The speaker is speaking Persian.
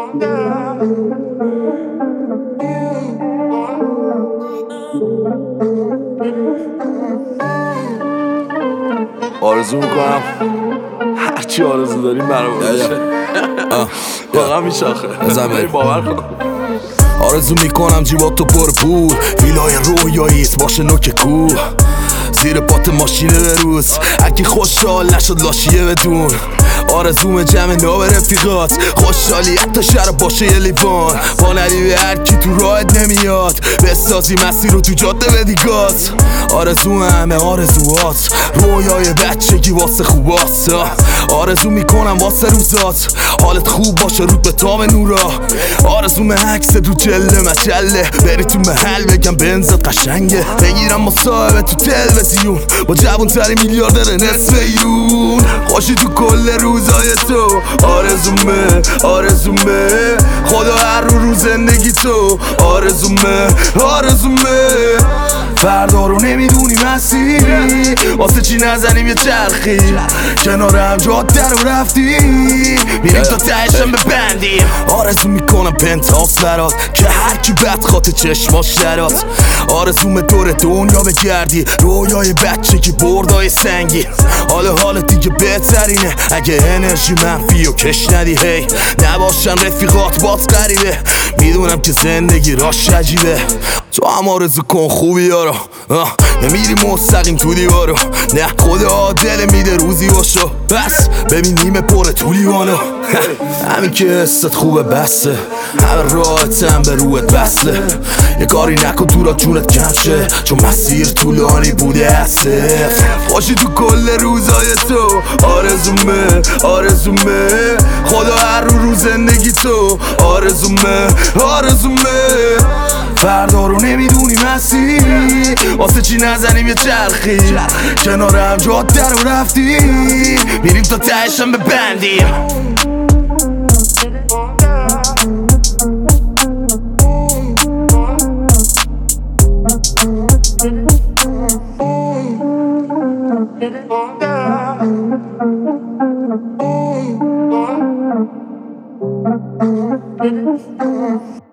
آرزو میکنم هرچی آرزو داریم برای باشه. واقعا میشه آخه باور کن. آرزو میکنم جیباتو پر پول، ویلای رویاییست باشه نوک کوه، زیر پات ماشینه بروز، اگه خوشحال نشد لاشیه بدون. آرزوم جمع ناب رفیقات، خوشحالی حتی شراب باشه یه لیوان، با ندی به هر کی تو راحت نمیاد، بسازی مسیر رو تو جاده بدی گاز. آرزو همه آرزوات، رویای بچگی واسه خوبات. آرزو میکنم واسه روزات، حالت خوب باشه رود به تام نورا. آرزوم عکس تو جله مجله، بری تو محل بگم بنزت قشنگه، بگیرم مصاحبه تو تلویزیون با جوان تری میلیاردر نصف ایرون. خوشی تو کل روزای تو، آرزومه خدا هر رو زندگی تو. آرزومه فردا رو نمیدونی مسیری، واسه چی نزنیم یه چرخی کنار هم جاده رو رفتی، میریم تا تهشم ببندیم. آرزو میکنم پنتاکس برات که هرکی بد خاطر چشماش درات. آرزوم دور دنیا بگردی، رویای بچگی بردای سنگی. حال دیگه بهترینه اگه انرژی منفی و کش ندی، هی نباشن رفیقات بات غریبه، میدونم که زندگی راش عجیبه. تو هم آرزو کن خوبی یارو، نمیری مستقیم تو دیوارو، نه خدا دل میده روزی باشو، بس ببین نیمه پره تو لیوانو. همین که حست خوبه بسته، همه راحتم به روحت بسته، یه کاری نکن تو را جونت کم شه، چون مسیر طولانی بوده هسته. خوشی تو کل روزای تو، آرزومه خدا هر رو زندگی تو. آرزومه فردا رو نمیدونی مسیری، واسه چی نزنیم یه چرخی کنار هم جاده رو رفتی، میریم تا تهشم ببندیم. Did it?